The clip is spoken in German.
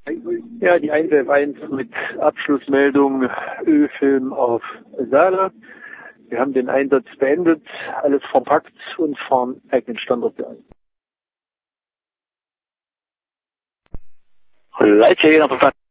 Ja, die Einweb 1 mit Abschlussmeldung Ölfilm auf Saale. Wir haben den Einsatz beendet, alles verpackt und fahren eigenen Standort an. Leitjäger auf